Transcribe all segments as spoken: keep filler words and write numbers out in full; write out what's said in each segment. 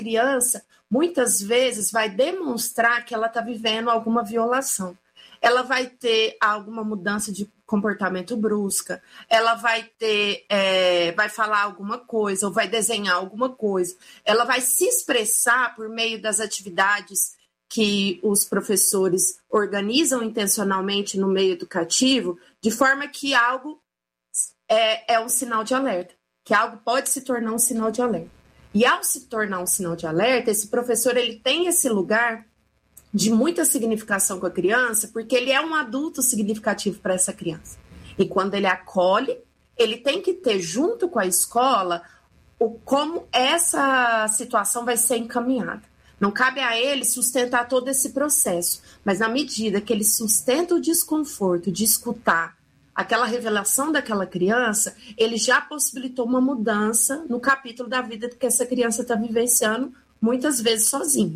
criança, muitas vezes, vai demonstrar que ela está vivendo alguma violação. Ela vai ter alguma mudança de comportamento brusca, ela vai ter, é, vai falar alguma coisa, ou vai desenhar alguma coisa, ela vai se expressar por meio das atividades que os professores organizam intencionalmente no meio educativo, de forma que algo é, é um sinal de alerta, que algo pode se tornar um sinal de alerta. E ao se tornar um sinal de alerta, esse professor ele tem esse lugar de muita significação com a criança, porque ele é um adulto significativo para essa criança. E quando ele acolhe, ele tem que ter junto com a escola o, como essa situação vai ser encaminhada. Não cabe a ele sustentar todo esse processo, mas na medida que ele sustenta o desconforto de escutar aquela revelação daquela criança, ele já possibilitou uma mudança no capítulo da vida que essa criança está vivenciando, muitas vezes sozinha.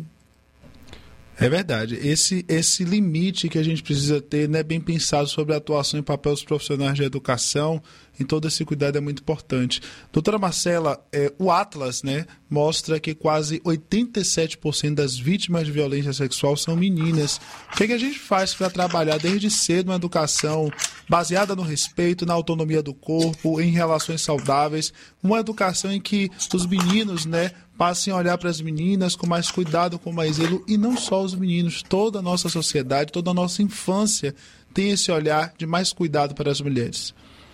É verdade. Esse, esse limite que a gente precisa ter, né, bem pensado sobre a atuação e papel dos profissionais de educação, em todo esse cuidado é muito importante. Doutora Marcela, é, o Atlas, né, mostra que quase oitenta e sete por cento das vítimas de violência sexual são meninas. O que, é que a gente faz para trabalhar desde cedo uma educação baseada no respeito, na autonomia do corpo, em relações saudáveis, uma educação em que os meninos, né, passem a olhar para as meninas com mais cuidado, com mais zelo, e não só os meninos, toda a nossa sociedade, toda a nossa infância tem esse olhar de mais cuidado para as mulheres?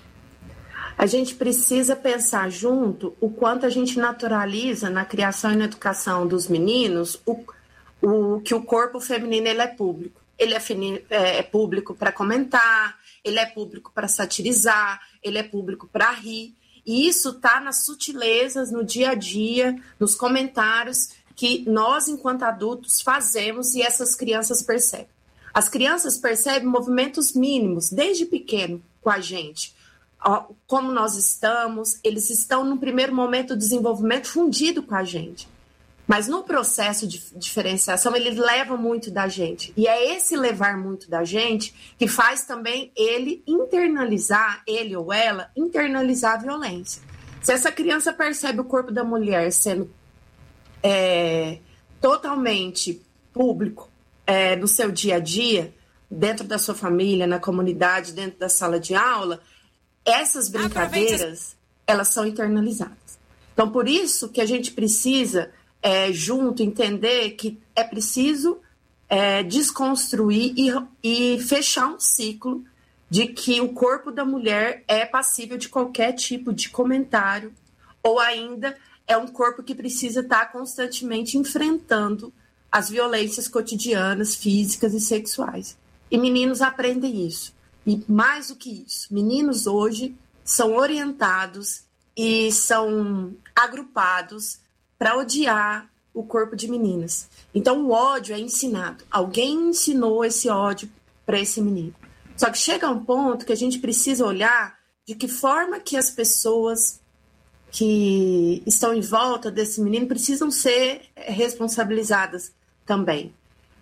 A gente precisa pensar junto o quanto a gente naturaliza na criação e na educação dos meninos o, o que o corpo feminino ele é público. Ele é, fini, é, é público para comentar, ele é público para satirizar, ele é público para rir. E isso está nas sutilezas, no dia a dia, nos comentários que nós, enquanto adultos, fazemos e essas crianças percebem. As crianças percebem movimentos mínimos, desde pequeno, com a gente. Como nós estamos, eles estão, no primeiro momento do desenvolvimento, fundido com a gente. Mas no processo de diferenciação, ele leva muito da gente. E é esse levar muito da gente que faz também ele internalizar, ele ou ela, internalizar a violência. Se essa criança percebe o corpo da mulher sendo é, totalmente público é, no seu dia a dia, dentro da sua família, na comunidade, dentro da sala de aula, essas brincadeiras, elas são internalizadas. Então, por isso que a gente precisa... É, junto, entender que é preciso é, desconstruir e, e fechar um ciclo de que o corpo da mulher é passível de qualquer tipo de comentário, ou ainda é um corpo que precisa estar constantemente enfrentando as violências cotidianas, físicas e sexuais. E meninos aprendem isso. E mais do que isso, meninos hoje são orientados e são agrupados para odiar o corpo de meninas. Então, o ódio é ensinado. Alguém ensinou esse ódio para esse menino. Só que chega um ponto que a gente precisa olhar de que forma que as pessoas que estão em volta desse menino precisam ser responsabilizadas também.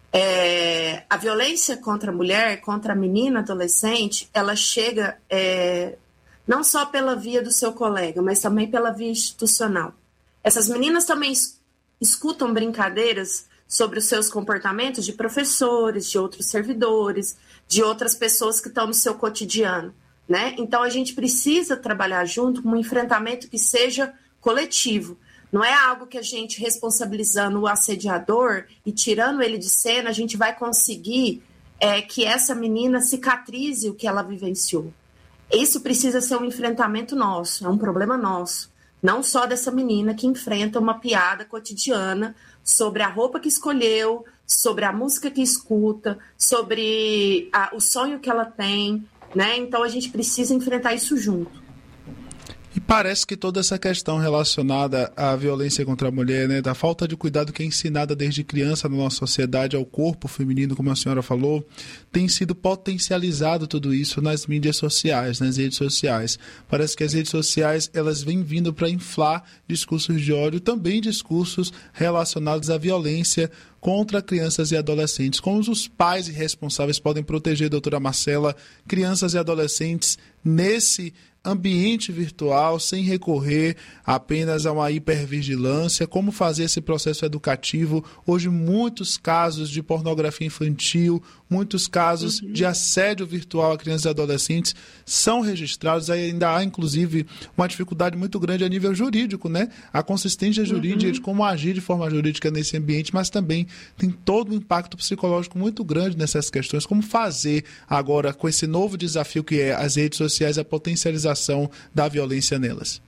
É, a violência contra a mulher, contra a menina adolescente, ela chega é, não só pela via do seu colega, mas também pela via institucional. Essas meninas também escutam brincadeiras sobre os seus comportamentos de professores, de outros servidores, de outras pessoas que estão no seu cotidiano, né? Então, a gente precisa trabalhar junto com um enfrentamento que seja coletivo. Não é algo que a gente, responsabilizando o assediador e tirando ele de cena, a gente vai conseguir é, que essa menina cicatrize o que ela vivenciou. Isso precisa ser um enfrentamento nosso, é um problema nosso. Não só dessa menina que enfrenta uma piada cotidiana sobre a roupa que escolheu, sobre a música que escuta, sobre a, o sonho que ela tem, né? Então a gente precisa enfrentar isso junto. E parece que toda essa questão relacionada à violência contra a mulher, né, da falta de cuidado que é ensinada desde criança na nossa sociedade ao corpo feminino, como a senhora falou, tem sido potencializado tudo isso nas mídias sociais, nas redes sociais. Parece que as redes sociais elas vêm vindo para inflar discursos de ódio, também discursos relacionados à violência contra crianças e adolescentes. Como os pais irresponsáveis podem proteger, doutora Marcela, crianças e adolescentes nesse ambiente virtual, sem recorrer apenas a uma hipervigilância, como fazer esse processo educativo. Hoje, muitos casos de pornografia infantil, muitos casos uhum. de assédio virtual a crianças e adolescentes são registrados. Ainda há, inclusive, uma dificuldade muito grande a nível jurídico, né? A consistência jurídica uhum. de como agir de forma jurídica nesse ambiente, mas também tem todo um impacto psicológico muito grande nessas questões. Como fazer agora, com esse novo desafio que é as redes sociais, a potencialização da violência nelas?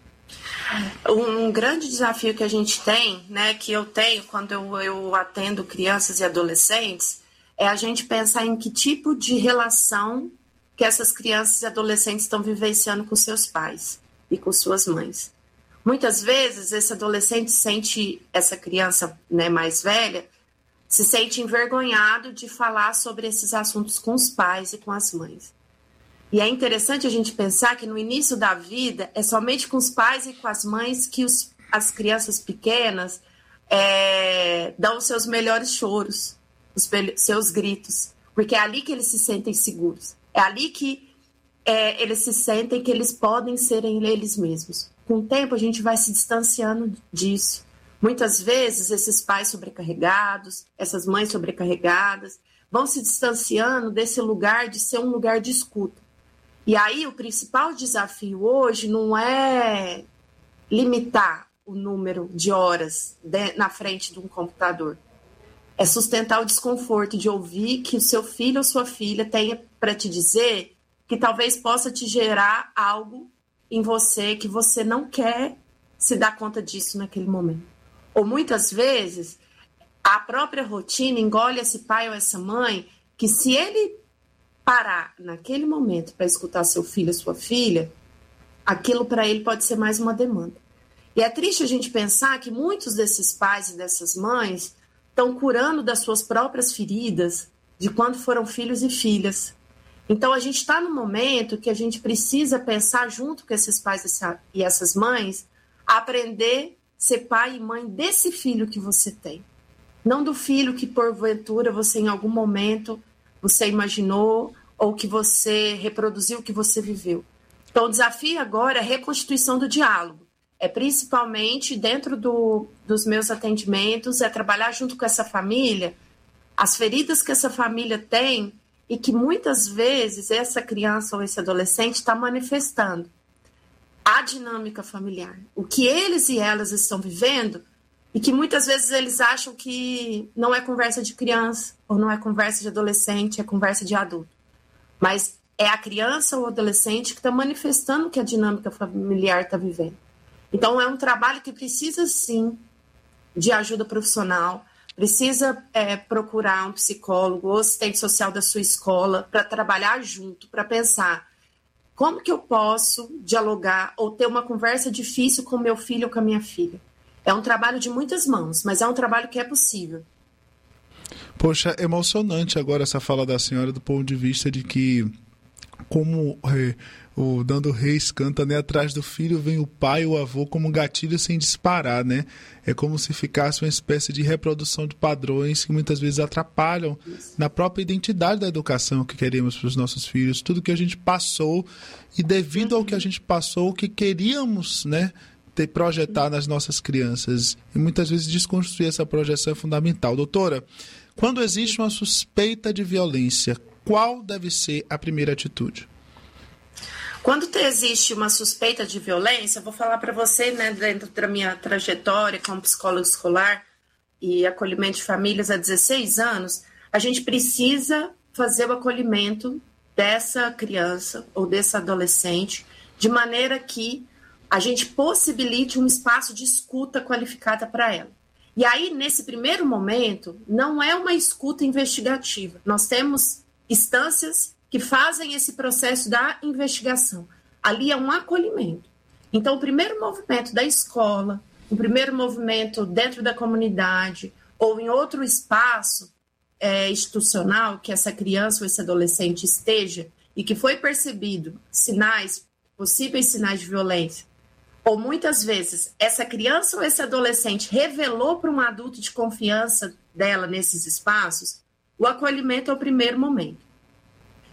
Um grande desafio que a gente tem, né, que eu tenho quando eu, eu atendo crianças e adolescentes, é a gente pensar em que tipo de relação que essas crianças e adolescentes estão vivenciando com seus pais e com suas mães. Muitas vezes esse adolescente sente, essa criança, né, mais velha, se sente envergonhado de falar sobre esses assuntos com os pais e com as mães. E é interessante a gente pensar que no início da vida é somente com os pais e com as mães que os, as crianças pequenas é, dão os seus melhores choros, os seus gritos, porque é ali que eles se sentem seguros. É ali que é, eles se sentem que eles podem serem eles mesmos. Com o tempo a gente vai se distanciando disso. Muitas vezes esses pais sobrecarregados, essas mães sobrecarregadas, vão se distanciando desse lugar de ser um lugar de escuta. E aí o principal desafio hoje não é limitar o número de horas de, na frente de um computador. É sustentar o desconforto de ouvir que o seu filho ou sua filha tenha para te dizer que talvez possa te gerar algo em você que você não quer se dar conta disso naquele momento. Ou muitas vezes a própria rotina engole esse pai ou essa mãe que se ele parar naquele momento para escutar seu filho ou sua filha, aquilo para ele pode ser mais uma demanda. E é triste a gente pensar que muitos desses pais e dessas mães estão curando das suas próprias feridas de quando foram filhos e filhas. Então a gente está num momento que a gente precisa pensar junto com esses pais e essas mães, aprender a ser pai e mãe desse filho que você tem. Não do filho que porventura você em algum momento você imaginou ou que você reproduziu o que você viveu. Então, o desafio agora é a reconstituição do diálogo. É principalmente dentro do, dos meus atendimentos, é trabalhar junto com essa família, as feridas que essa família tem e que muitas vezes essa criança ou esse adolescente está manifestando. A dinâmica familiar, o que eles e elas estão vivendo, e que muitas vezes eles acham que não é conversa de criança, ou não é conversa de adolescente, é conversa de adulto. Mas é a criança ou adolescente que está manifestando o que a dinâmica familiar está vivendo. Então, é um trabalho que precisa, sim, de ajuda profissional, precisa é, procurar um psicólogo ou assistente social da sua escola para trabalhar junto, para pensar como que eu posso dialogar ou ter uma conversa difícil com meu filho ou com a minha filha. É um trabalho de muitas mãos, mas é um trabalho que é possível. Poxa, emocionante agora essa fala da senhora do ponto de vista de que, como é, o Nando Reis canta, né, atrás do filho vem o pai, o avô, como um gatilho sem disparar, né? É como se ficasse uma espécie de reprodução de padrões que muitas vezes atrapalham Isso. na própria identidade da educação que queremos para os nossos filhos, tudo que a gente passou e devido uhum. ao que a gente passou, o que queríamos, né, ter, projetar nas nossas crianças. E muitas vezes desconstruir essa projeção é fundamental. Doutora, quando existe uma suspeita de violência, qual deve ser a primeira atitude? Quando existe uma suspeita de violência, eu vou falar para você, né, dentro da minha trajetória como psicóloga escolar e acolhimento de famílias há dezesseis anos, a gente precisa fazer o acolhimento dessa criança ou desse adolescente de maneira que a gente possibilite um espaço de escuta qualificada para ela. E aí, nesse primeiro momento, não é uma escuta investigativa. Nós temos instâncias que fazem esse processo da investigação. Ali é um acolhimento. Então, o primeiro movimento da escola, o primeiro movimento dentro da comunidade ou em outro espaço é, institucional que essa criança ou esse adolescente esteja e que foi percebido sinais, possíveis sinais de violência, ou muitas vezes essa criança ou esse adolescente revelou para um adulto de confiança dela nesses espaços, o acolhimento é o primeiro momento.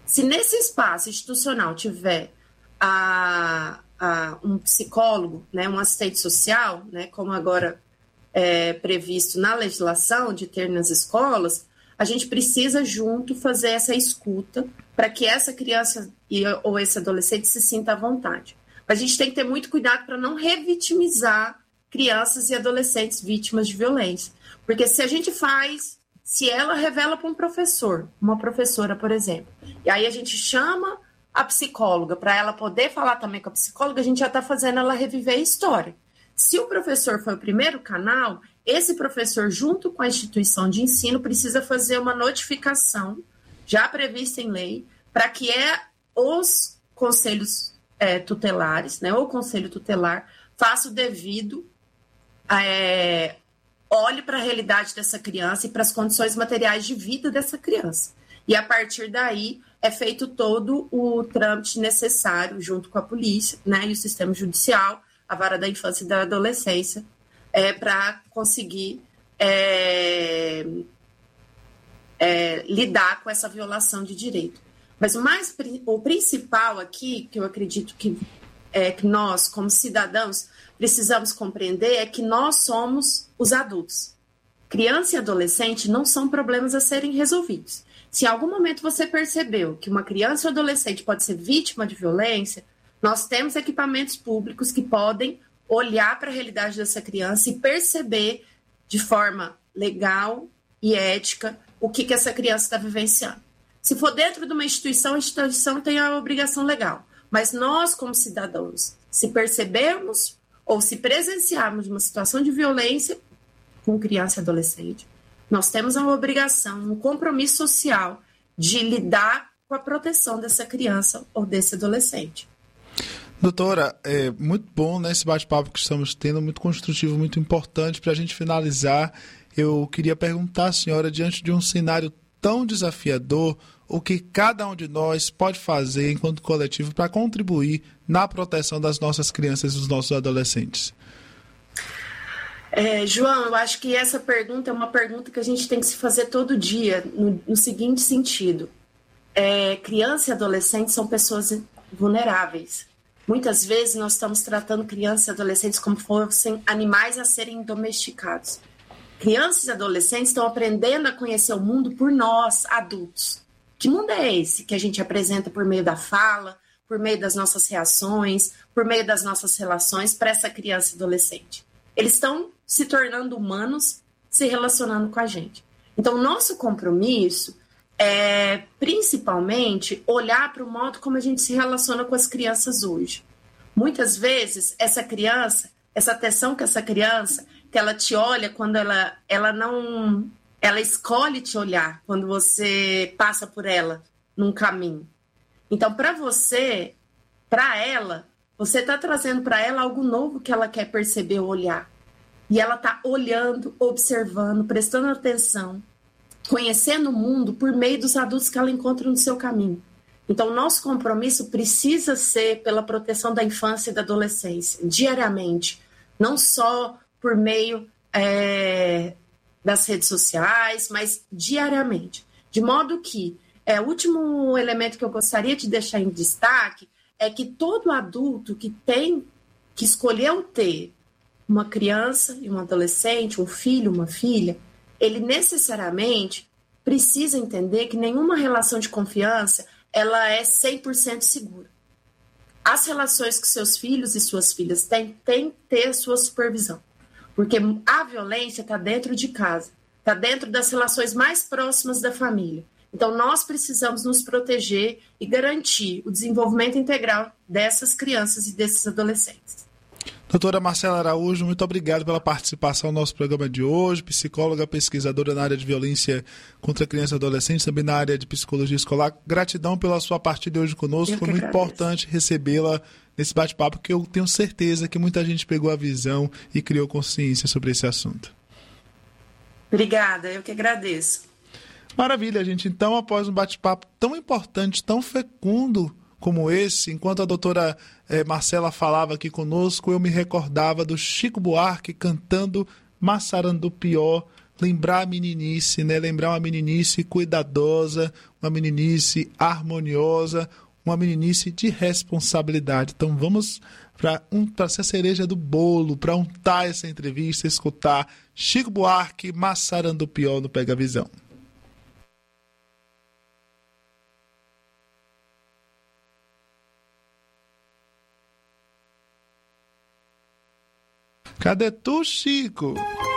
Se nesse espaço institucional tiver a, a, um psicólogo, né, um assistente social, né, como agora é previsto na legislação de ter nas escolas, a gente precisa junto fazer essa escuta para que essa criança e, ou esse adolescente se sinta à vontade. A gente tem que ter muito cuidado para não revitimizar crianças e adolescentes vítimas de violência. Porque se a gente faz, se ela revela para um professor, uma professora, por exemplo, e aí a gente chama a psicóloga para ela poder falar também com a psicóloga, a gente já está fazendo ela reviver a história. Se o professor foi o primeiro canal, esse professor, junto com a instituição de ensino, precisa fazer uma notificação, já prevista em lei, para que é, os conselhos é, tutelares, né, ou o conselho tutelar, faça o devido, é, olhe para a realidade dessa criança e para as condições materiais de vida dessa criança. E, a partir daí, é feito todo o trâmite necessário, junto com a polícia, né, e o sistema judicial, a vara da infância e da adolescência, é, para conseguir é, é, lidar com essa violação de direito. Mas o, mais, o principal aqui, que eu acredito que, é, que nós, como cidadãos, precisamos compreender é que nós somos os adultos. Criança e adolescente não são problemas a serem resolvidos. Se em algum momento você percebeu que uma criança ou adolescente pode ser vítima de violência, nós temos equipamentos públicos que podem olhar para a realidade dessa criança e perceber de forma legal e ética o que, que essa criança está vivenciando. Se for dentro de uma instituição, a instituição tem a obrigação legal. Mas nós, como cidadãos, se percebermos ou se presenciarmos uma situação de violência com criança e adolescente, nós temos uma obrigação, um compromisso social de lidar com a proteção dessa criança ou desse adolescente. Doutora, é muito bom, né, esse bate-papo que estamos tendo, muito construtivo, muito importante. Para a gente finalizar, eu queria perguntar à senhora, diante de um cenário tão desafiador, o que cada um de nós pode fazer enquanto coletivo para contribuir na proteção das nossas crianças e dos nossos adolescentes? É, João, eu acho que essa pergunta é uma pergunta que a gente tem que se fazer todo dia, no, no seguinte sentido. É, criança e adolescente são pessoas vulneráveis. Muitas vezes nós estamos tratando crianças e adolescentes como fossem animais a serem domesticados. Crianças e adolescentes estão aprendendo a conhecer o mundo por nós, adultos. Que mundo é esse que a gente apresenta por meio da fala, por meio das nossas reações, por meio das nossas relações para essa criança e adolescente? Eles estão se tornando humanos, se relacionando com a gente. Então, nosso compromisso é, principalmente, olhar para o modo como a gente se relaciona com as crianças hoje. Muitas vezes, essa criança, essa atenção que essa criança, que ela te olha quando ela, ela não... Ela escolhe te olhar quando você passa por ela num caminho. Então, para você, para ela, você está trazendo para ela algo novo que ela quer perceber, olhar. E ela está olhando, observando, prestando atenção, conhecendo o mundo por meio dos adultos que ela encontra no seu caminho. Então, nosso compromisso precisa ser pela proteção da infância e da adolescência, diariamente. Não só por meio é, das redes sociais, mas diariamente. De modo que, é, o último elemento que eu gostaria de deixar em destaque é que todo adulto que tem, que escolheu ter uma criança e um adolescente, um filho, uma filha, ele necessariamente precisa entender que nenhuma relação de confiança ela é cem por cento segura. As relações que seus filhos e suas filhas têm, têm que ter a sua supervisão. Porque a violência está dentro de casa, está dentro das relações mais próximas da família. Então, nós precisamos nos proteger e garantir o desenvolvimento integral dessas crianças e desses adolescentes. Doutora Marcela Araújo, muito obrigado pela participação no nosso programa de hoje, psicóloga, pesquisadora na área de violência contra criança e adolescente, também na área de psicologia escolar. Gratidão pela sua partida hoje conosco, foi muito agradeço. Importante recebê-la nesse bate-papo, porque eu tenho certeza que muita gente pegou a visão e criou consciência sobre esse assunto. Obrigada, eu que agradeço. Maravilha, gente. Então, após um bate-papo tão importante, tão fecundo como esse, enquanto a doutora eh, Marcela falava aqui conosco, eu me recordava do Chico Buarque cantando Massarandupió lembrar a meninice, né? Lembrar uma meninice cuidadosa, uma meninice harmoniosa, uma meninice de responsabilidade. Então vamos para um, para ser a cereja do bolo, para untar essa entrevista, escutar Chico Buarque, Massarandupió no Pega Visão. Cadê tu, Chico?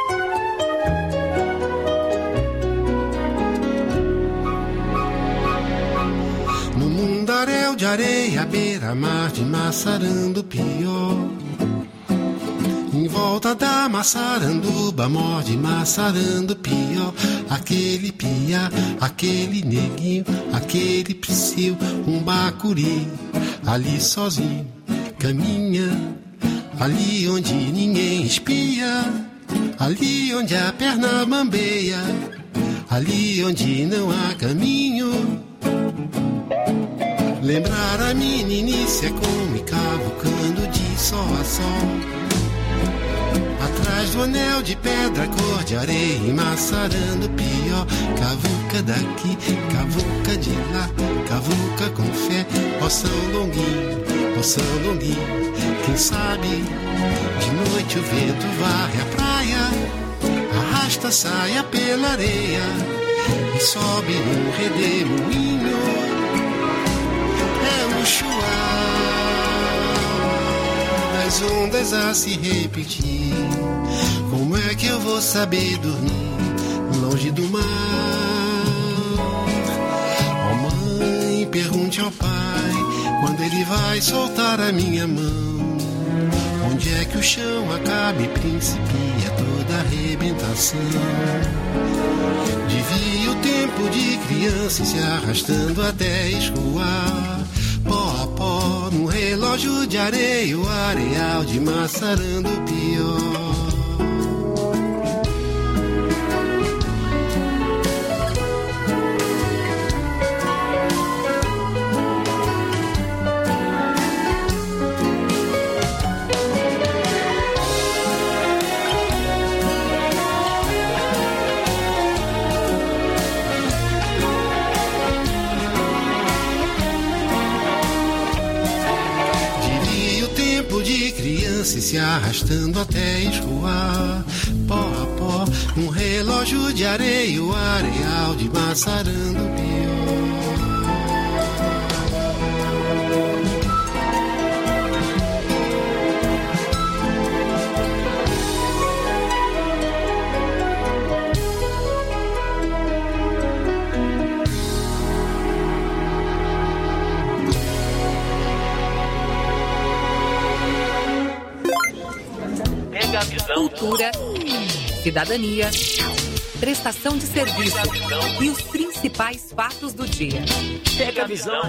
No mundaréu de areia, beira-mar de Massarandupió, em volta da Massaranduba, morde Massarandupió. Aquele piá, aquele neguinho, aquele psiu, um bacuri, ali sozinho, caminha. Ali onde ninguém espia, ali onde a perna bambeia, ali onde não há caminho. Lembrar a meninice é como ir cavucando de sol a sol, atrás do anel de pedra, cor de areia em Massarandupió. Cavuca daqui, cavuca de lá, cavuca com fé, ó São Longuinho, ó São Longuinho. Quem sabe, de noite o vento varre a praia, arrasta a saia pela areia e sobe num redemoinho. É o chuar das ondas a se repetir. Como é que eu vou saber dormir longe do mar? Ó mãe, pergunte ao pai quando ele vai soltar a minha mão. Onde é que o chão acaba e principia toda arrebentação? Devia o tempo de criança se arrastando até escoar, pó a pó, num relógio de areia, o areal de Massarandupió. Se arrastando até escoar, pó a pó, um relógio de areia, o areal de Massarandupió. Cultura, cidadania, prestação de serviço e os principais fatos do dia. Pega a visão.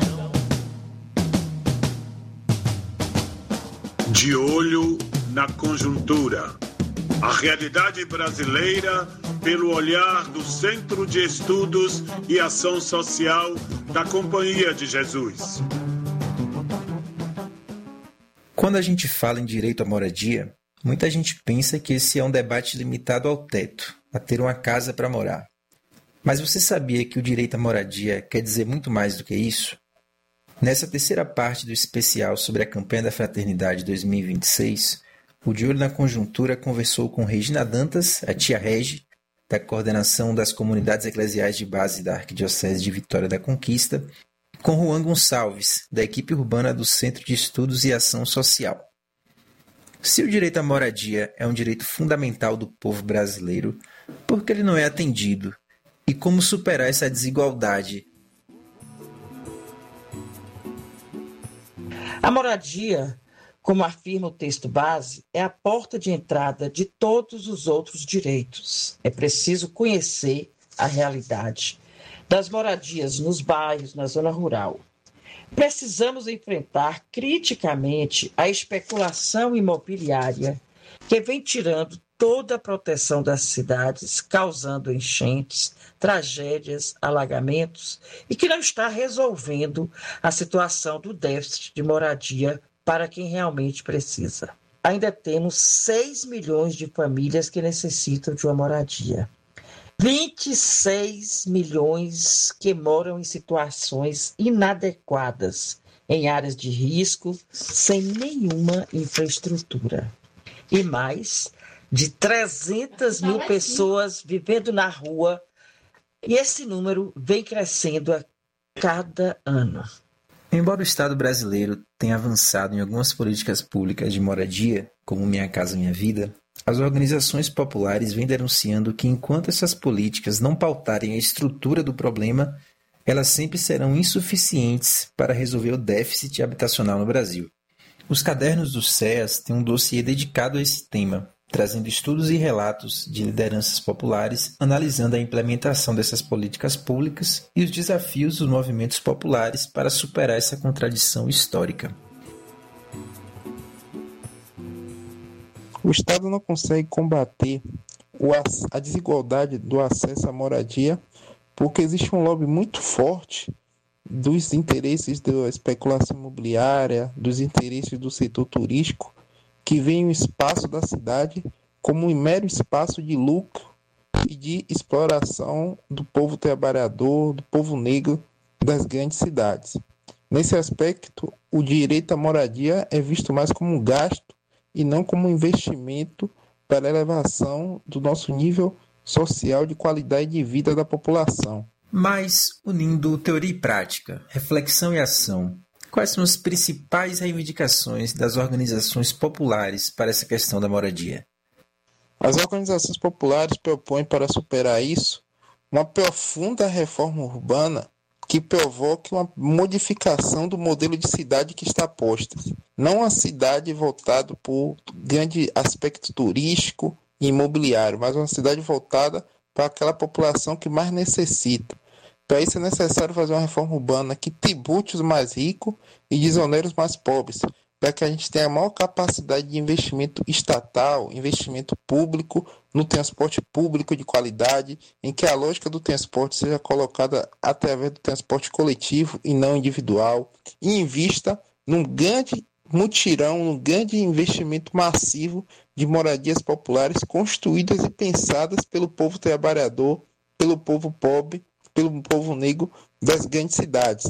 De olho na conjuntura. A realidade brasileira pelo olhar do Centro de Estudos e Ação Social da Companhia de Jesus. Quando a gente fala em direito à moradia, muita gente pensa que esse é um debate limitado ao teto, a ter uma casa para morar. Mas você sabia que o direito à moradia quer dizer muito mais do que isso? Nessa terceira parte do especial sobre a campanha da Fraternidade dois mil e vinte e seis, o De Olho na Conjuntura conversou com Regina Dantas, a tia Regi, da Coordenação das Comunidades Eclesiais de Base da Arquidiocese de Vitória da Conquista, e com Juan Gonçalves, da equipe urbana do Centro de Estudos e Ação Social. Se o direito à moradia é um direito fundamental do povo brasileiro, por que ele não é atendido? E como superar essa desigualdade? A moradia, como afirma o texto base, é a porta de entrada de todos os outros direitos. É preciso conhecer a realidade das moradias nos bairros, na zona rural. Precisamos enfrentar criticamente a especulação imobiliária que vem tirando toda a proteção das cidades, causando enchentes, tragédias, alagamentos e que não está resolvendo a situação do déficit de moradia para quem realmente precisa. Ainda temos seis milhões de famílias que necessitam de uma moradia. vinte e seis milhões que moram em situações inadequadas, em áreas de risco, sem nenhuma infraestrutura. E mais de trezentas mil pessoas vivendo na rua, e esse número vem crescendo a cada ano. Embora o Estado brasileiro tenha avançado em algumas políticas públicas de moradia, como Minha Casa Minha Vida, as organizações populares vêm denunciando que enquanto essas políticas não pautarem a estrutura do problema, elas sempre serão insuficientes para resolver o déficit habitacional no Brasil. Os cadernos do C E A S têm um dossiê dedicado a esse tema, trazendo estudos e relatos de lideranças populares, analisando a implementação dessas políticas públicas e os desafios dos movimentos populares para superar essa contradição histórica. O Estado não consegue combater a desigualdade do acesso à moradia porque existe um lobby muito forte dos interesses da especulação imobiliária, dos interesses do setor turístico, que vê o espaço da cidade como um mero espaço de lucro e de exploração do povo trabalhador, do povo negro das grandes cidades. Nesse aspecto, o direito à moradia é visto mais como um gasto e não como um investimento para a elevação do nosso nível social de qualidade de vida da população. Mas, unindo teoria e prática, reflexão e ação, quais são as principais reivindicações das organizações populares para essa questão da moradia? As organizações populares propõem, para superar isso, uma profunda reforma urbana que provoque uma modificação do modelo de cidade que está posta. Não uma cidade voltada para o grande aspecto turístico e imobiliário, mas uma cidade voltada para aquela população que mais necessita. Para isso é necessário fazer uma reforma urbana que tribute os mais ricos e desonere os mais pobres, para que a gente tenha a maior capacidade de investimento estatal, investimento público no transporte público de qualidade, em que a lógica do transporte seja colocada através do transporte coletivo e não individual, e invista num grande mutirão, num grande investimento massivo de moradias populares construídas e pensadas pelo povo trabalhador, pelo povo pobre, pelo povo negro das grandes cidades.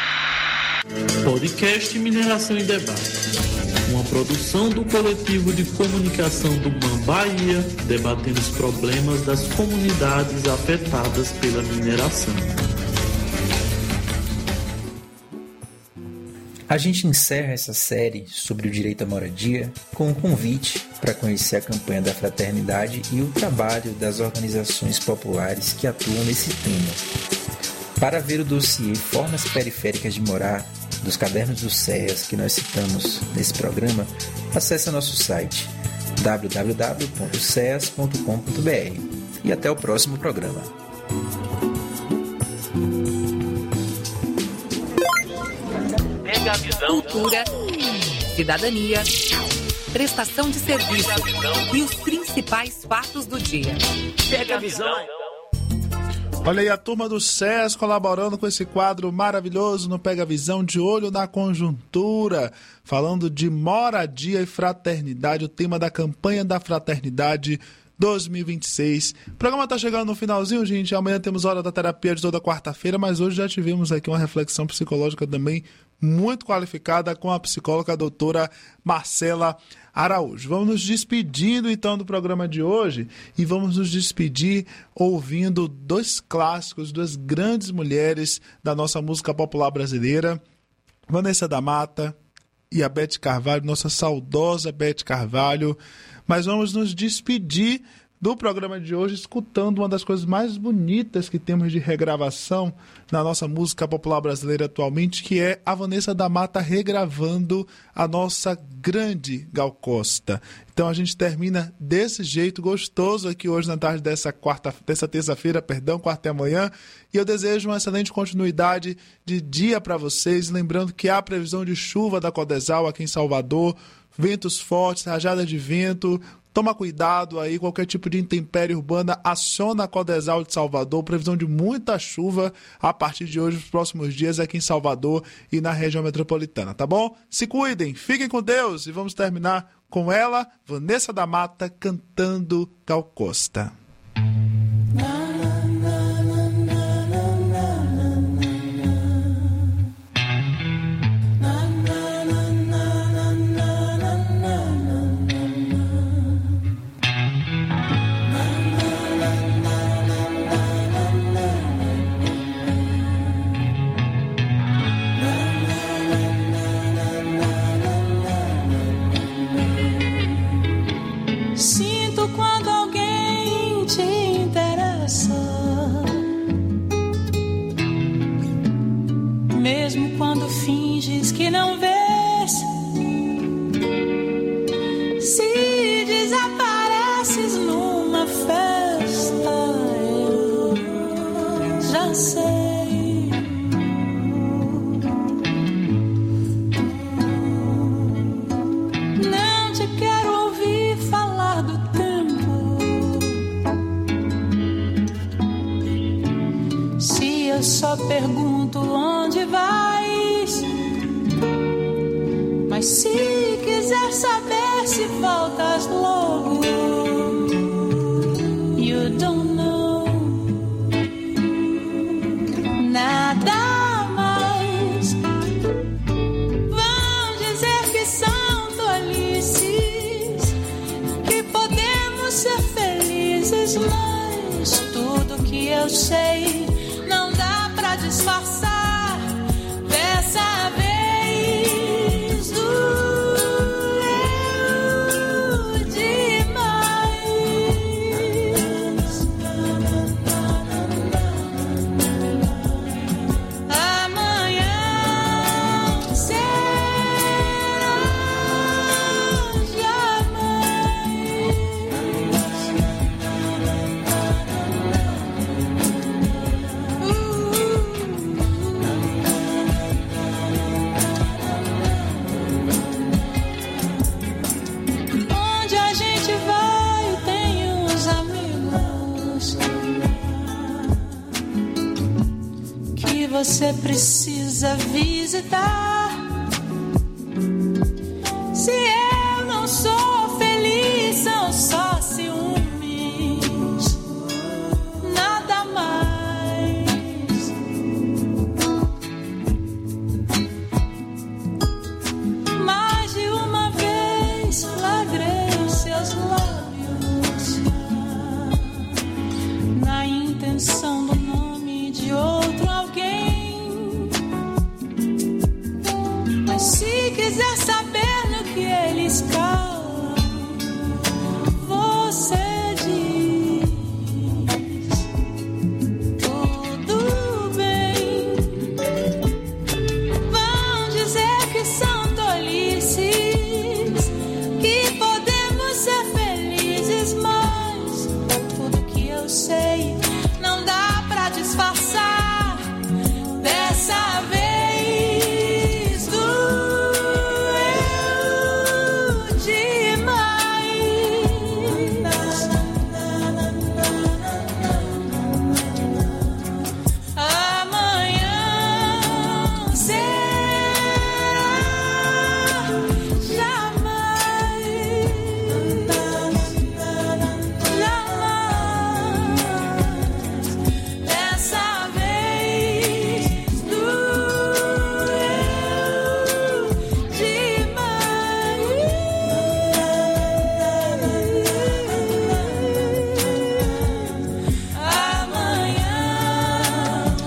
Podcast Mineração e Debate, uma produção do coletivo de comunicação do M A M Bahia, debatendo os problemas das comunidades afetadas pela mineração. A gente encerra essa série sobre o direito à moradia com um convite para conhecer a campanha da Fraternidade e o trabalho das organizações populares que atuam nesse tema. Para ver o dossiê Formas Periféricas de Morar, dos cadernos do C E A S que nós citamos nesse programa, acesse nosso site w w w ponto c e a s ponto com ponto b r e até o próximo programa. Cultura, cidadania, prestação de serviço e os principais fatos do dia. Pega a visão. Olha aí a turma do C E A S colaborando com esse quadro maravilhoso no Pega Visão, de olho na conjuntura, falando de moradia e fraternidade, o tema da campanha da Fraternidade dois mil e vinte e seis. O programa está chegando no finalzinho, gente. Amanhã temos Hora da Terapia de toda quarta-feira, mas hoje já tivemos aqui uma reflexão psicológica também muito qualificada com a psicóloga a doutora Marcela Araújo. Vamos nos despedindo então do programa de hoje e vamos nos despedir ouvindo dois clássicos, duas grandes mulheres da nossa música popular brasileira, Vanessa da Mata e a Beth Carvalho, nossa saudosa Beth Carvalho. Mas vamos nos despedir do programa de hoje escutando uma das coisas mais bonitas que temos de regravação na nossa música popular brasileira atualmente, que é a Vanessa da Mata regravando a nossa grande Gal Costa. Então a gente termina desse jeito gostoso aqui hoje na tarde dessa quarta, dessa terça-feira, perdão, quarta e amanhã, e eu desejo uma excelente continuidade de dia para vocês, lembrando que há previsão de chuva da Codesal aqui em Salvador, ventos fortes, rajada de vento. Toma cuidado aí, qualquer tipo de intempérie urbana, aciona a Codesal de Salvador, previsão de muita chuva a partir de hoje, nos próximos dias, aqui em Salvador e na região metropolitana, tá bom? Se cuidem, fiquem com Deus e vamos terminar com ela, Vanessa da Mata, cantando Gal Costa. conversa. Mesmo quando finges que não vês, se desapareces numa festa, eu já sei. Não te quero ouvir falar do tempo. Se eu só pergunto onde vais, mas se quiser saber se voltas logo, you don't know nada mais. Vão dizer que são tolices, que podemos ser felizes, mas tudo que eu sei não dá pra disfarçar. Dessa vez doeu demais. Amanhã será jamais. Onde a gente vai tem uns amigos que você precisa visitar. Se eu não sou feliz, são só ciúmes, nada mais. Mais de uma vez flagrei seus lábios na intenção do nome de outro alguém. Mas se quiser saber no que eles calam, você diz tudo bem. Vão dizer que são tolices, que podemos ser felizes, mas tudo que eu sei não dá pra disfarçar. Dessa vez doeu demais. Amanhã será jamais. Jamais. Dessa vez doeu demais. Amanhã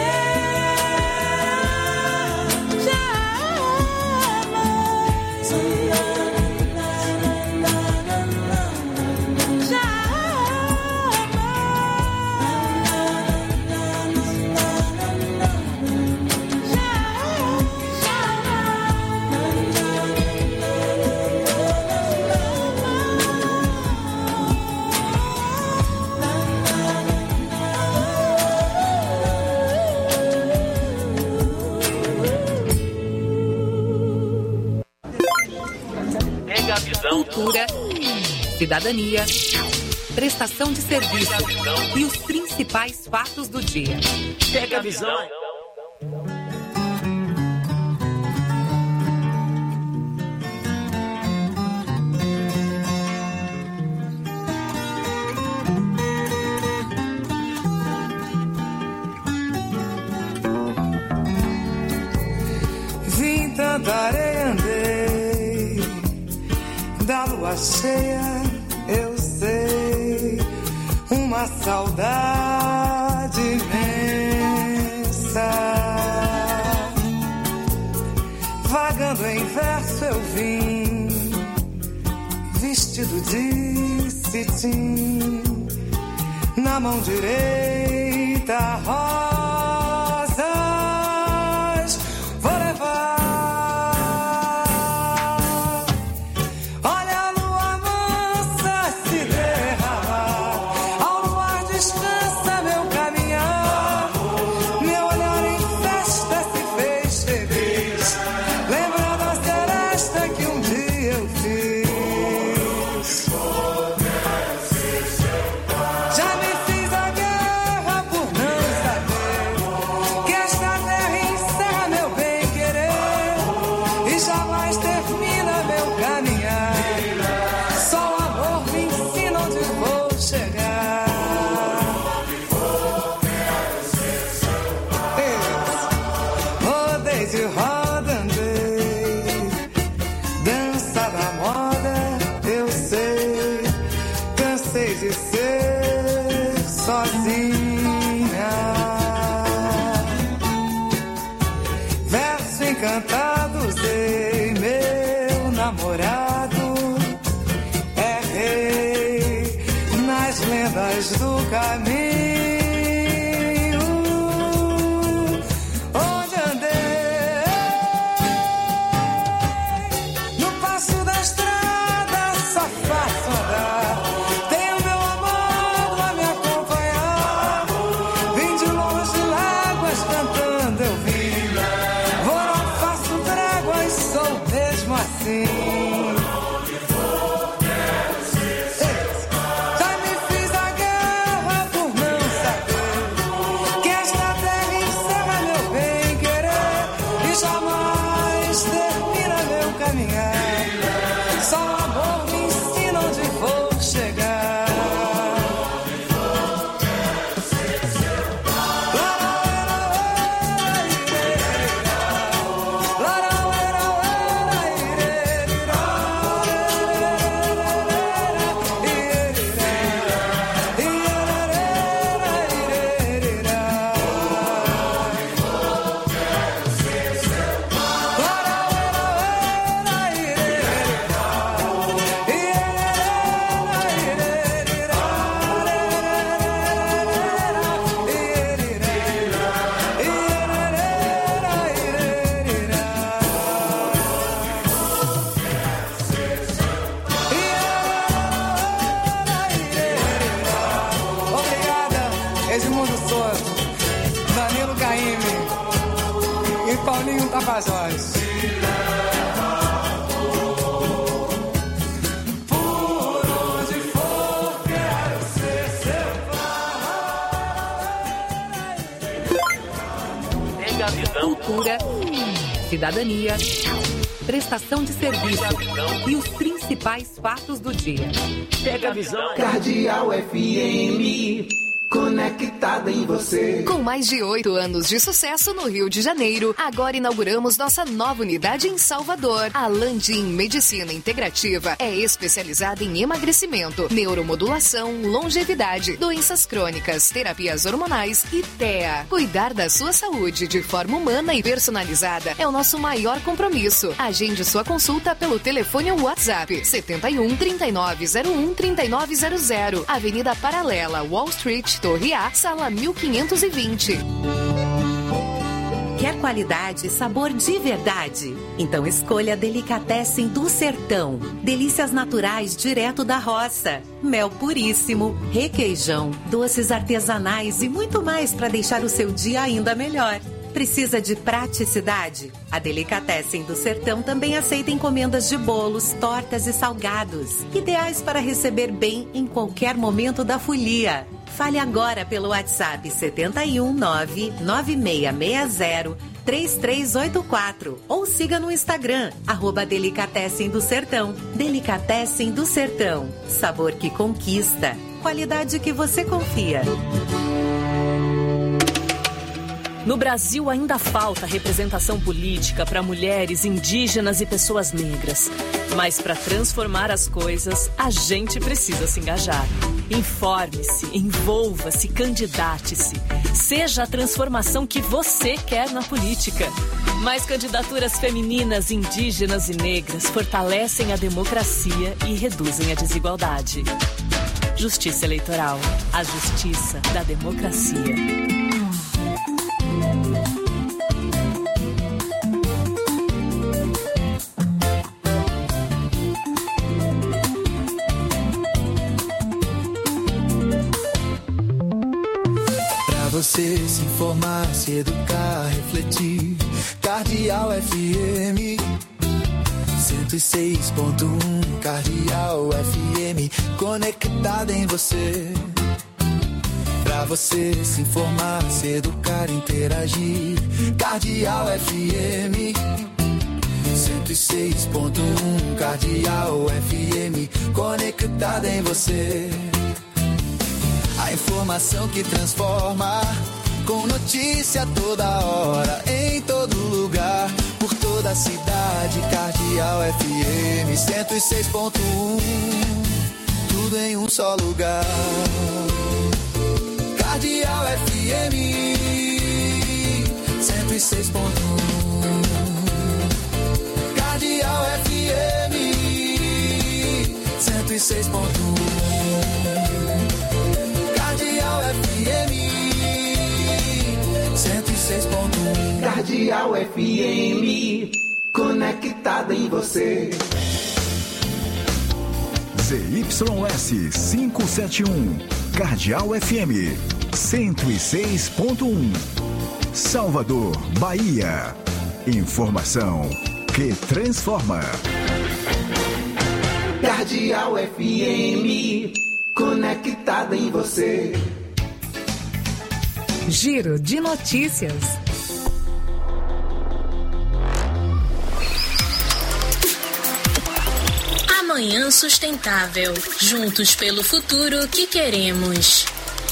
Cultura, cidadania, prestação de serviço e os principais fatos do dia. Pega a visão. Vim tanta areia, andei da lua cheia, eu sei, uma saudade imensa. Vagando em verso eu vim, vestido de cetim, na na mão direita rosas vou levar. Olha a lua mansa se derramar, ao luar descansa meu caminhar. Meu olhar em festa se fez feliz, lembrando a seresta que um dia eu fiz. Já me fiz a guerra por não saber que esta terra encerra meu bem-querer e jamais termina meu caminhar. Só o amor me ensina onde vou chegar. Rodei de roda, andei, dança da moda, eu sei. Cansei de ser sozinha. Verso encantado, usei meu namorado. É rei nas lendas do caminho. Onde andei, no passo da estrada só faço andar. Tenho meu amado a me acompanhar. Vim de longe, láguas cantando eu vim. Vou, não faço tréguas, sou mesmo assim. Já me fiz a guerra por não saber que esta terra encerra meu bem-querer e jamais termina meu caminhar. Só o amor me ensina onde vou chegar. Obrigada, Edmundo Souza, Danilo Caymmi e Paulinho Tapajós. Por onde for, quero ser seu Cultura, cidadania, prestação de serviço e os principais fatos do dia. Pega a visão. Cardeal F M, conectada em você. Com mais de oito anos de sucesso no Rio de Janeiro, agora inauguramos nossa nova unidade em Salvador. A Landim Medicina Integrativa é especializada em emagrecimento, neuromodulação, longevidade, doenças crônicas, terapias hormonais e T E A. Cuidar da sua saúde de forma humana e personalizada é o nosso maior compromisso. Agende sua consulta pelo telefone ou WhatsApp setenta e um, trinta e nove zero um, trinta e nove zero zero, Avenida Paralela, Wall Street, Torre A, sala mil quinhentos e vinte. Quer qualidade e sabor de verdade? Então escolha a Delicatessen do Sertão. Delícias naturais direto da roça. Mel puríssimo, requeijão, doces artesanais e muito mais para deixar o seu dia ainda melhor. Precisa de praticidade? A Delicatessen do Sertão também aceita encomendas de bolos, tortas e salgados, ideais para receber bem em qualquer momento da folia. Fale agora pelo WhatsApp setenta e um, nove nove seis seis zero, três três oito quatro ou siga no Instagram, arroba Delicatessen do Sertão. Delicatessen do Sertão, sabor que conquista, qualidade que você confia. No Brasil ainda falta representação política para mulheres, indígenas e pessoas negras. Mas para transformar as coisas, a gente precisa se engajar. Informe-se, envolva-se, candidate-se. Seja a transformação que você quer na política. Mais candidaturas femininas, indígenas e negras fortalecem a democracia e reduzem a desigualdade. Justiça Eleitoral, a justiça da democracia. Pra você se informar, se educar, refletir, Cardeal F M cento e seis ponto um, Cardeal F M, conectada em você. Pra você se informar, se educar, interagir, Cardeal F M cento e seis ponto um, Cardeal F M, conectada em você. A informação que transforma, com notícia toda hora, em todo lugar, por toda a cidade. Cardeal F M cento e seis ponto um, tudo em um só lugar. Cardeal F M cento e seis ponto um, Cardeal F M cento e seis ponto um, Cardeal F M cento e seis ponto um. Cardeal F M, conectada em você. Z Y S quinhentos e setenta e um, Cardeal F M cento e seis ponto um, Salvador, Bahia. Informação que transforma. Cardeal F M, conectada em você. Giro de notícias. Amanhã Sustentável. Juntos pelo futuro que queremos.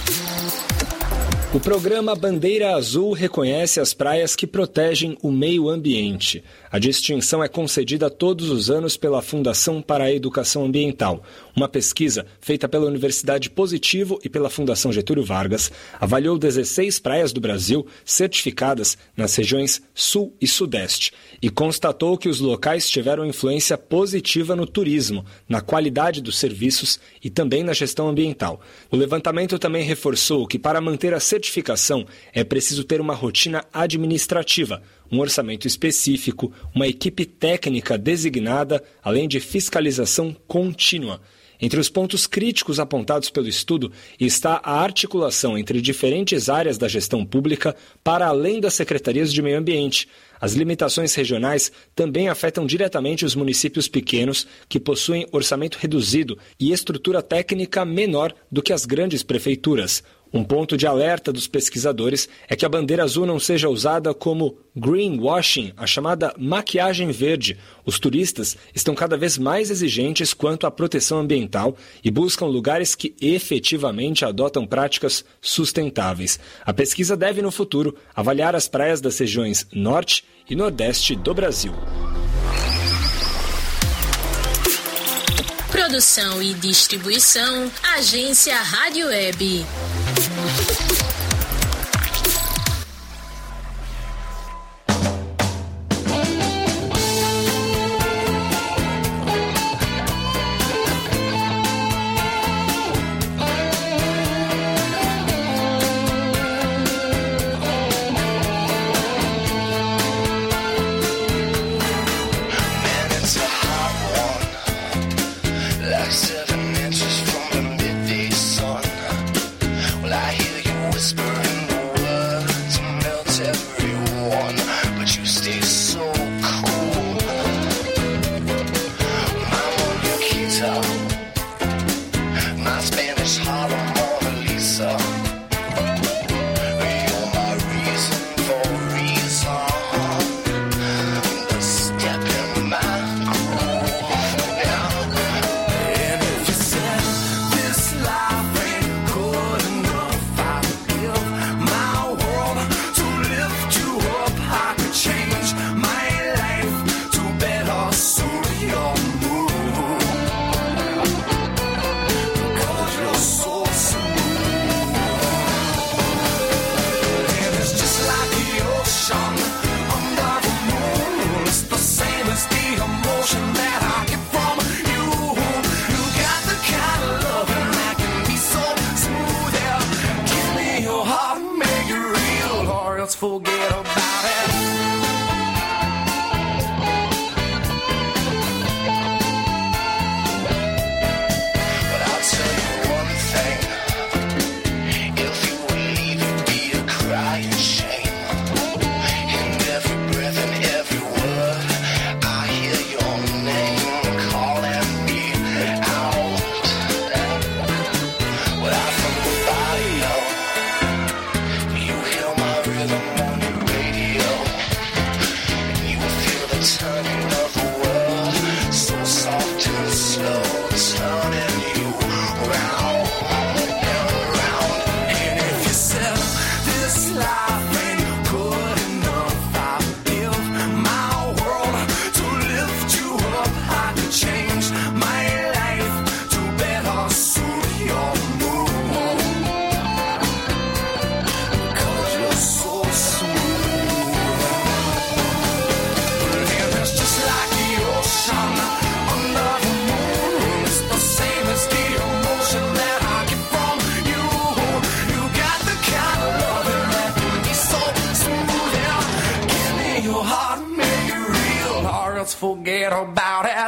O programa Bandeira Azul reconhece as praias que protegem o meio ambiente. A distinção é concedida todos os anos pela Fundação para a Educação Ambiental. Uma pesquisa feita pela Universidade Positivo e pela Fundação Getúlio Vargas avaliou dezesseis praias do Brasil certificadas nas regiões Sul e Sudeste e constatou que os locais tiveram influência positiva no turismo, na qualidade dos serviços e também na gestão ambiental. O levantamento também reforçou que para manter a certificação é preciso ter uma rotina administrativa, um orçamento específico, uma equipe técnica designada, além de fiscalização contínua. Entre os pontos críticos apontados pelo estudo está a articulação entre diferentes áreas da gestão pública para além das secretarias de meio ambiente. As limitações regionais também afetam diretamente os municípios pequenos, que possuem orçamento reduzido e estrutura técnica menor do que as grandes prefeituras. Um ponto de alerta dos pesquisadores é que a bandeira azul não seja usada como greenwashing, a chamada maquiagem verde. Os turistas estão cada vez mais exigentes quanto à proteção ambiental e buscam lugares que efetivamente adotam práticas sustentáveis. A pesquisa deve, no futuro, avaliar as praias das regiões Norte e Nordeste do Brasil. Produção e distribuição, Agência Rádio Web. This life ain't good enough. I give forget about it. But I'll tell you one thing, if you would leave, it'd be a crying shame. In every breath and every word, I hear your name calling me out. But I from the barrio, you hear my rhythm on the radio, and you will feel the turning of the world, so soft and slow, turning you round and round. And if you said this life ain't good enough, I'll give my world to lift you up. I could change my life to better suit your mood, 'cause you're so smooth. And it's just like the ocean under the moon. It's the same as the emotion that I get from you. You got the kind of loving that can be so smooth. Yeah. Give me your heart, make it real, or else forget about it.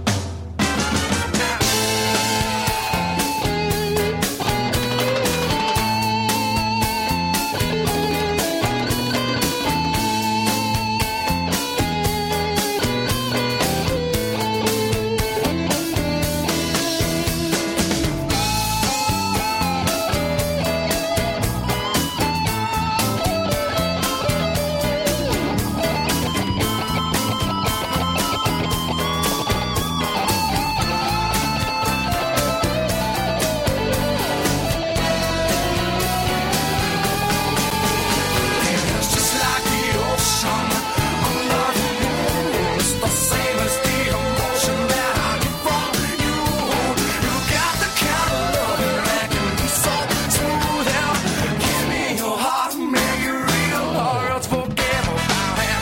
It's just like the ocean under the moon. It's the same as the emotion that I get from you. You got the kind of loving that can be so smooth. Yeah. Give me your heart, make it real, or else forget about it.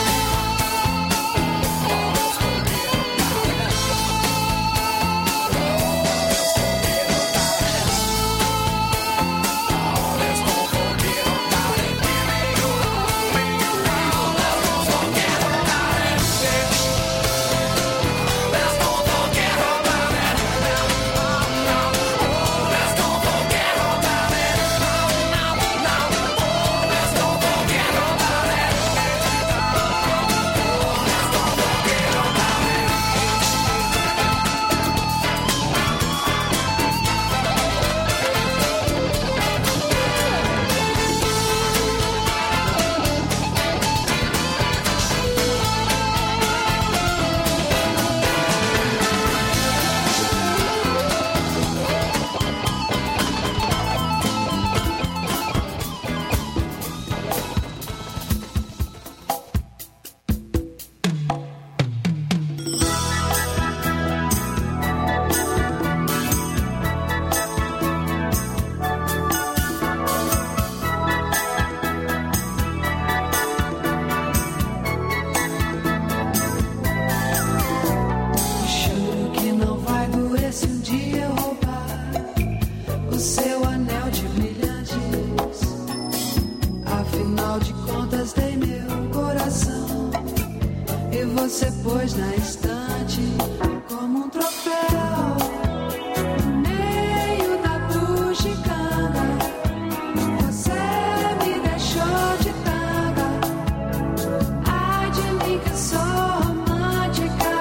Juro que não vai doer se um dia eu roubar o seu anel de brilhantes. Afinal de contas, dei meu coração e você pôs na estante como um troféu. No meio da bugiganga, você me deixou de tanga. Ai de mim que sou romântica.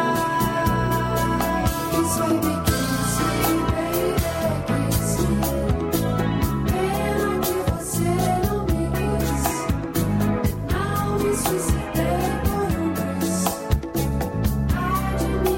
Kiss baby, kiss, baby, kiss. Pena que você não me quis. Não me suicidei por um triz. Ai de mim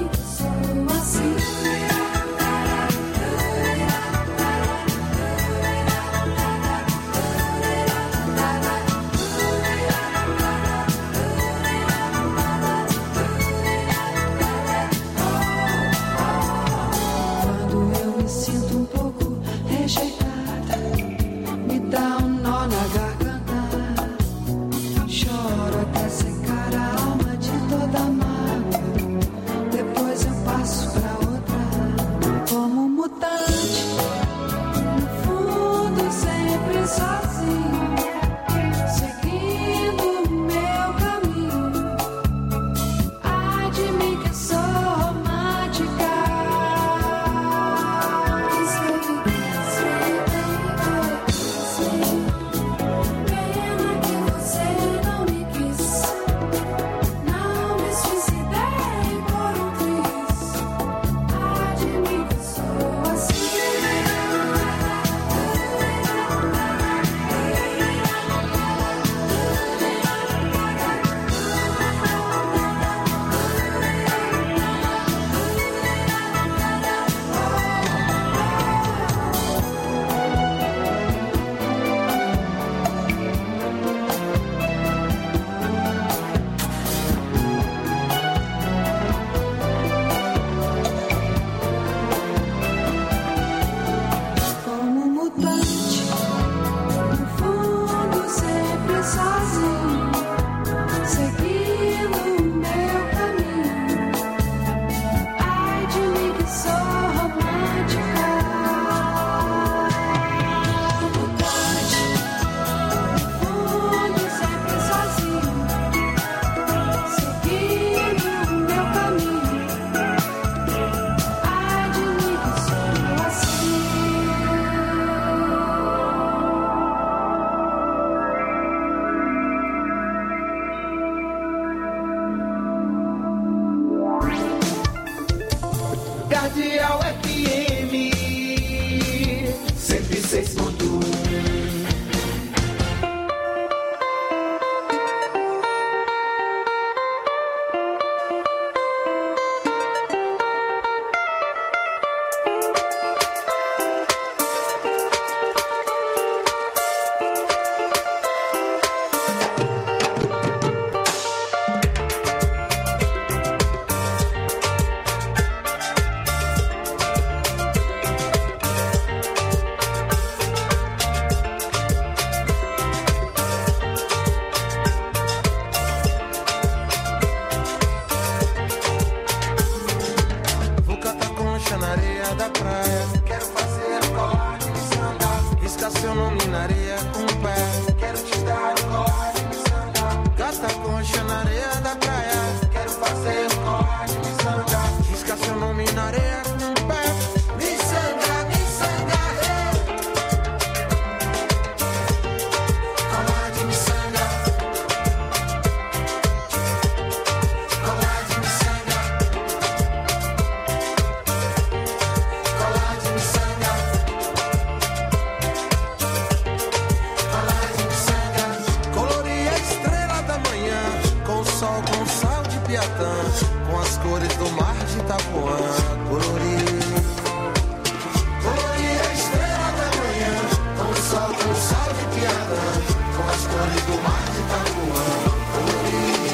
areia com o pé. Quero te dar um colar de miçanga. Gasta concha na areia da praia. Quero fazer um colar de miçanga. Risca seu nome na areia com o pé. Miçanga, miçanga, é. Colar de miçanga. Colar de miçanga. Colar de miçanga. Colar de miçanga. Colorir a estrela da manhã com o sol, com o sal de Piatã, com as cores do mar de Itapuã. Colorir. Colorir a estrela da manhã com o sol, com o sal de Piatã, com as cores do mar de Itapuã. Colorir.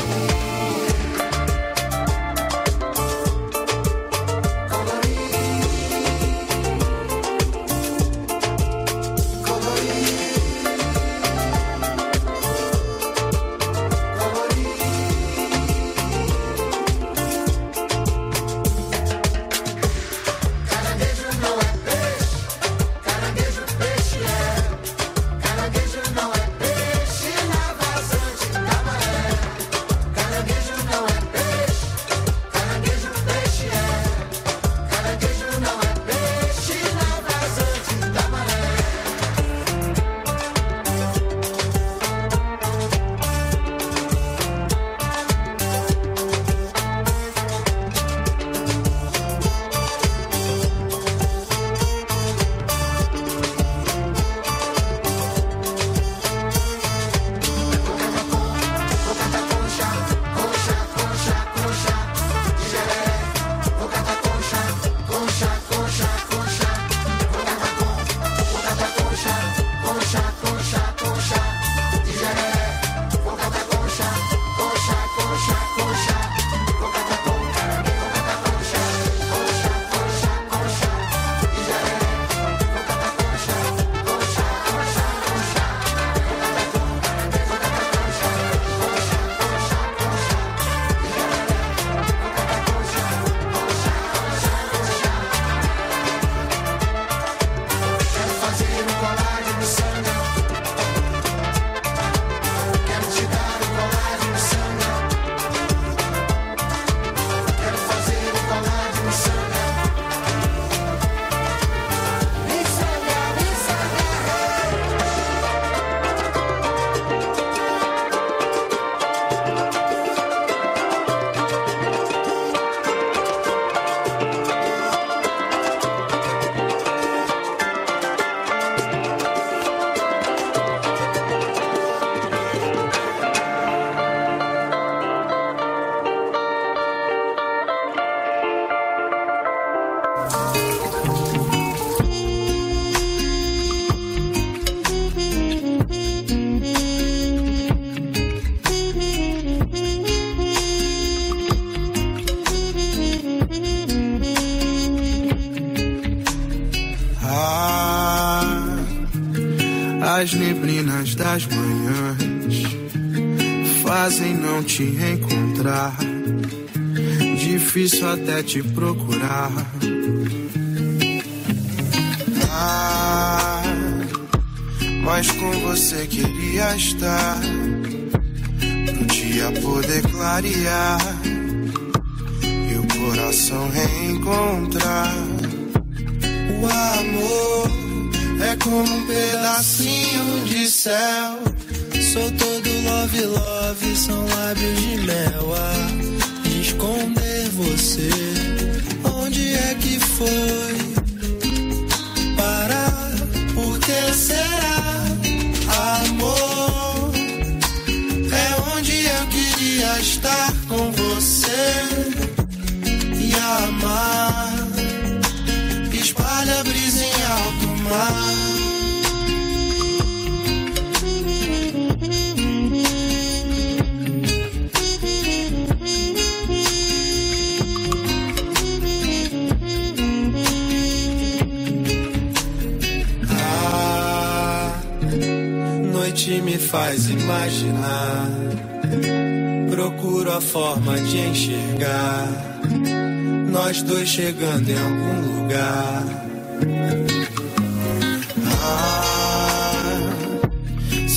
Caranguejo não é peixe, caranguejo peixe é. Caranguejo não é peixe na vazante da maré. Caranguejo não é peixe, caranguejo peixe é. Caranguejo não é peixe na vazante da maré. Quero fazer um colar de miçanga. Quero te dar um colar de miçanga. Quero fazer um colar de miçanga. Miçanga, miçanga, Ah, as neblinas das manhãs fazem não te encontrar. Difícil até te procurar. Ah, mas com você queria estar, pro dia poder clarear e o coração reencontrar. O amor é como um pedacinho de céu. Sou todo love, love, são lábios de mel a esconder você. Onde é que foi parar? Por que será? Amor é onde eu queria estar com você e amar. Espalha a brisa em alto mar. Ah, noite me faz imaginar. Procuro a forma de enxergar nós dois chegando em algum lugar. Ah,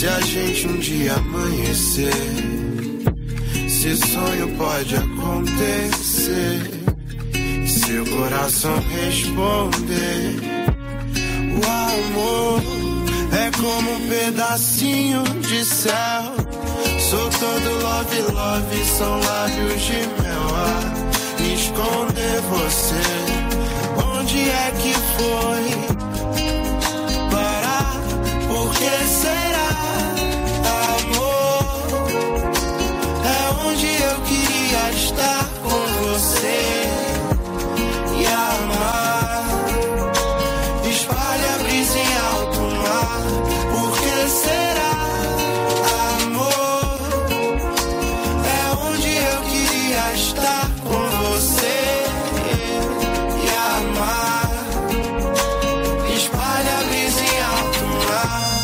se a gente um dia amanhecer, se sonho pode acontecer, e seu coração responder, o amor é como um pedacinho de céu. Sou todo love, love, são lábios de mel a esconder você. Onde é que foi parar? Por que será? Amor é onde eu queria estar com você e amar. Espalha a brisa em alto mar. Por que será? Estar com você e amar. Espalha a brisa em alto mar.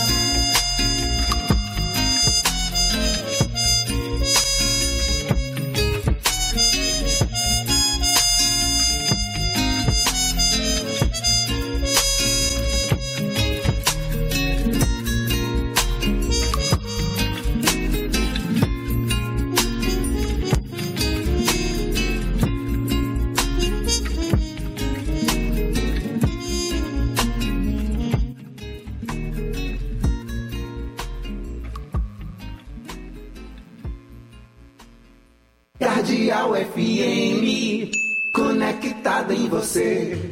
Cardeal F M, conectada em você.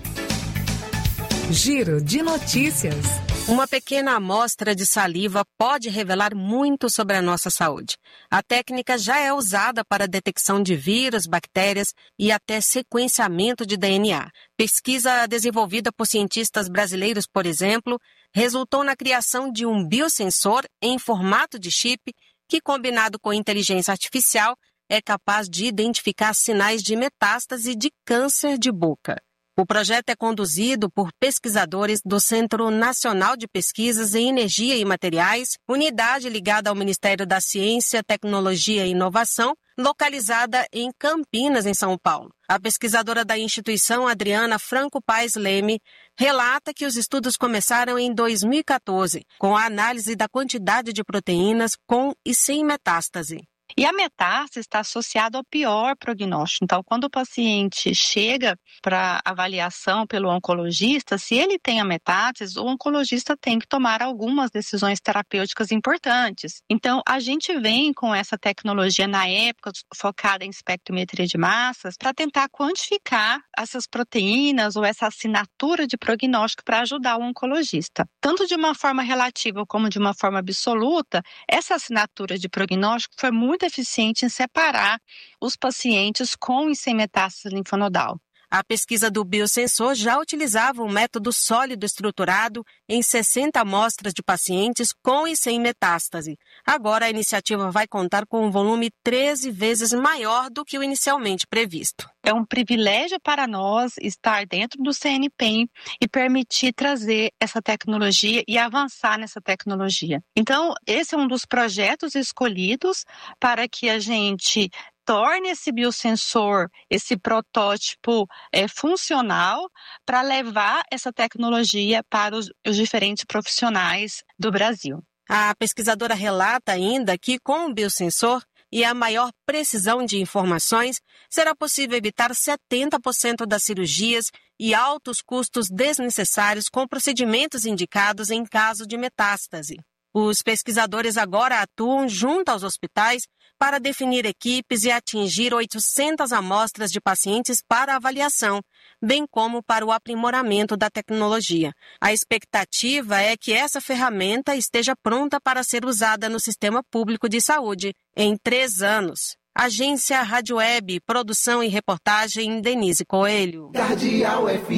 Giro de notícias. Uma pequena amostra de saliva pode revelar muito sobre a nossa saúde. A técnica já é usada para detecção de vírus, bactérias e até sequenciamento de D N A. Pesquisa desenvolvida por cientistas brasileiros, por exemplo, resultou na criação de um biosensor em formato de chip que, combinado com inteligência artificial, é capaz de identificar sinais de metástase de câncer de boca. O projeto é conduzido por pesquisadores do Centro Nacional de Pesquisas em Energia e Materiais, unidade ligada ao Ministério da Ciência, Tecnologia e Inovação, localizada em Campinas, em São Paulo. A pesquisadora da instituição, Adriana Franco Paes Leme, relata que os estudos começaram em dois mil e quatorze, com a análise da quantidade de proteínas com e sem metástase. E a metástase está associada ao pior prognóstico. Então, quando o paciente chega para avaliação pelo oncologista, se ele tem a metástase, o oncologista tem que tomar algumas decisões terapêuticas importantes. Então, a gente vem com essa tecnologia, na época, focada em espectrometria de massas, para tentar quantificar essas proteínas ou essa assinatura de prognóstico para ajudar o oncologista. Tanto de uma forma relativa como de uma forma absoluta, essa assinatura de prognóstico foi muito eficiente em separar os pacientes com e sem metástase linfonodal. A pesquisa do biosensor já utilizava um método sólido estruturado em sessenta amostras de pacientes com e sem metástase. Agora a iniciativa vai contar com um volume treze vezes maior do que o inicialmente previsto. É um privilégio para nós estar dentro do C N P E M e permitir trazer essa tecnologia e avançar nessa tecnologia. Então, esse é um dos projetos escolhidos para que a gente torne esse biosensor, esse protótipo é, funcional para levar essa tecnologia para os, os diferentes profissionais do Brasil. A pesquisadora relata ainda que com o biosensor e a maior precisão de informações, será possível evitar setenta por cento das cirurgias e altos custos desnecessários com procedimentos indicados em caso de metástase. Os pesquisadores agora atuam junto aos hospitais para definir equipes e atingir oitocentas amostras de pacientes para avaliação, bem como para o aprimoramento da tecnologia. A expectativa é que essa ferramenta esteja pronta para ser usada no sistema público de saúde em três anos. Agência Rádio Web, produção e reportagem Denise Coelho. Cardeal F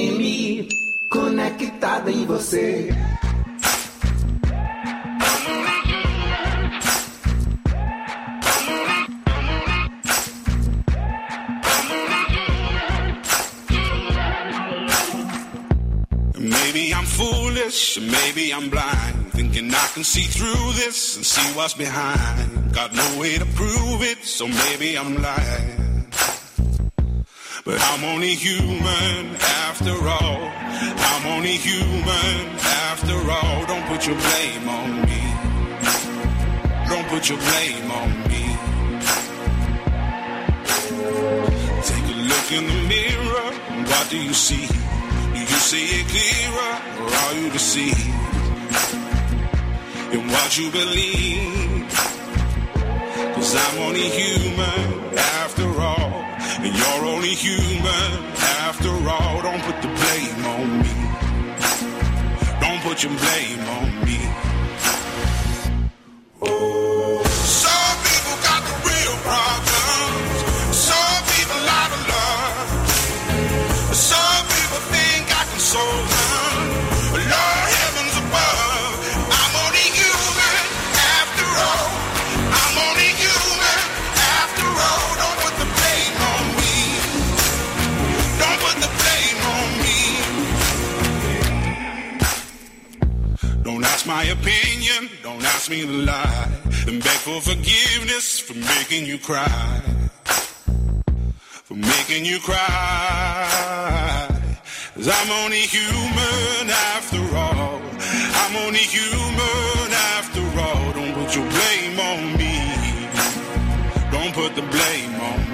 M, conectada em você. Maybe I'm foolish, maybe I'm blind, thinking I can see through this and see what's behind. Got no way to prove it, so maybe I'm lying. But I'm only human after all. I'm only human after all. Don't put your blame on me. put your blame on me. Take a look in the mirror, what do you see? Do you see it clearer, or are you deceived in what you believe? 'Cause I'm only human after all, and you're only human after all. Don't put the blame on me. Don't put your blame on me. Some people got the real problems. Some people out of love. Some people think I can solve them. Lord heavens above, I'm only human after all. I'm only human after all. Don't put the blame on me. Don't put the blame on me. Don't ask my opinion, don't ask me to lie, and beg for forgiveness for making you cry, for making you cry. 'Cause I'm only human after all. I'm only human after all. Don't put your blame on me. Don't put the blame on me.